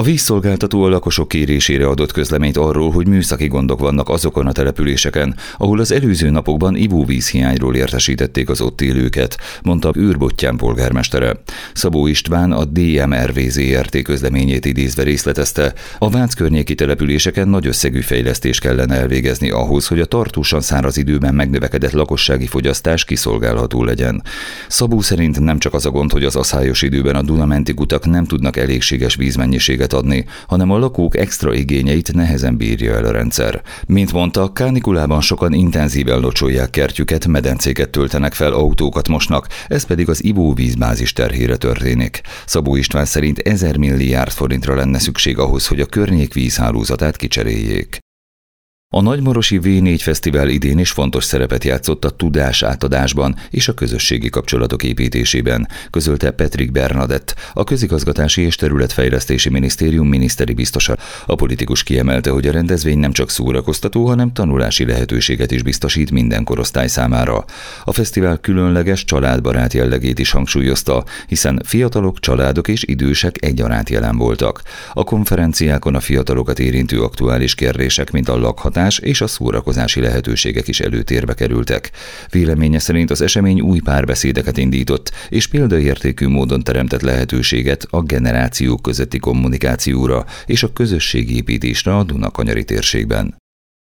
A vízszolgáltató a lakosok kérésére adott közleményt arról, hogy műszaki gondok vannak azokon a településeken, ahol az előző napokban ivóvízhiányról értesítették az ott élőket, mondta Őrbottyán polgármestere. Szabó István a DMRV Zrt. Közleményét idézve részletezte, a Vác környéki településeken nagy összegű fejlesztést kellene elvégezni ahhoz, hogy a tartósan száraz időben megnövekedett lakossági fogyasztás kiszolgálható legyen. Szabó szerint nem csak az a gond, hogy az aszályos időben a Duna-menti kutak nem tudnak elégséges vízmennyiséget adni, hanem a lakók extra igényeit nehezen bírja el a rendszer. Mint mondta, kánikulában sokan intenzíven locsolják kertjüket, medencéket töltenek fel, autókat mosnak, ez pedig az ivóvízbázis terhére történik. Szabó István szerint 1000 milliárd forintra lenne szükség ahhoz, hogy a környék vízhálózatát kicseréljék. A Nagymarosi V4 Fesztivál idén is fontos szerepet játszott a tudás átadásban és a közösségi kapcsolatok építésében, közölte Petrik Bernadett, a Közigazgatási és Területfejlesztési Minisztérium miniszteri biztosa. A politikus kiemelte, hogy a rendezvény nem csak szórakoztató, hanem tanulási lehetőséget is biztosít minden korosztály számára. A fesztivál különleges, családbarát jellegét is hangsúlyozta, hiszen fiatalok, családok és idősek egyaránt jelen voltak. A konferenciákon a fiatalokat érintő aktuális kérdések, mint a lakhatás és a szórakozási lehetőségek is előtérbe kerültek. Véleménye szerint az esemény új párbeszédeket indított, és példaértékű módon teremtett lehetőséget a generációk közötti kommunikációra és a közösségépítésre a Duna-kanyari térségben.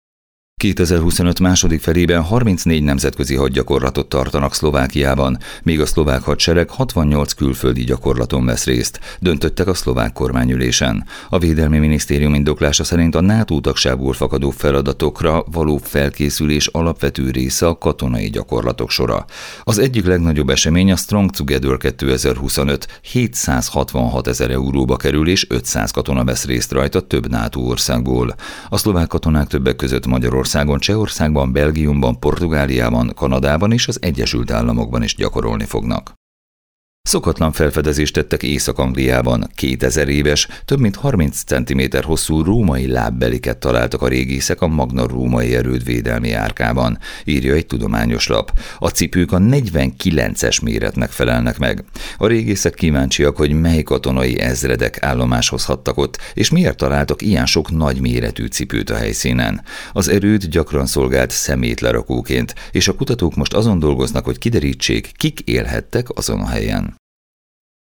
2025 második felében 34 nemzetközi hadgyakorlatot tartanak Szlovákiában, míg a szlovák hadsereg 68 külföldi gyakorlaton vesz részt, döntöttek a szlovák kormányülésen. A Védelmi Minisztérium indoklása szerint a NATO tagságból fakadó feladatokra való felkészülés alapvető része a katonai gyakorlatok sora. Az egyik legnagyobb esemény a Strong Together 2025, 766 000 euróba kerül és 500 katona vesz részt rajta több NATO országból. A szlovák katonák többek között Magyarországon, Csehországban, Belgiumban, Portugáliában, Kanadában és az Egyesült Államokban is gyakorolni fognak. Szokatlan felfedezést tettek Észak-Angliában. 2000 éves, több mint 30 cm hosszú római lábbeliket találtak a régészek a Magna Római Erődvédelmi Árkában, írja egy tudományos lap. A cipők a 49-es méretnek felelnek meg. A régészek kíváncsiak, hogy mely katonai ezredek állomáshozhattak ott, és miért találtak ilyen sok nagy méretű cipőt a helyszínen. Az erőd gyakran szolgált szemétlerakóként, és a kutatók most azon dolgoznak, hogy kiderítsék, kik élhettek azon a helyen.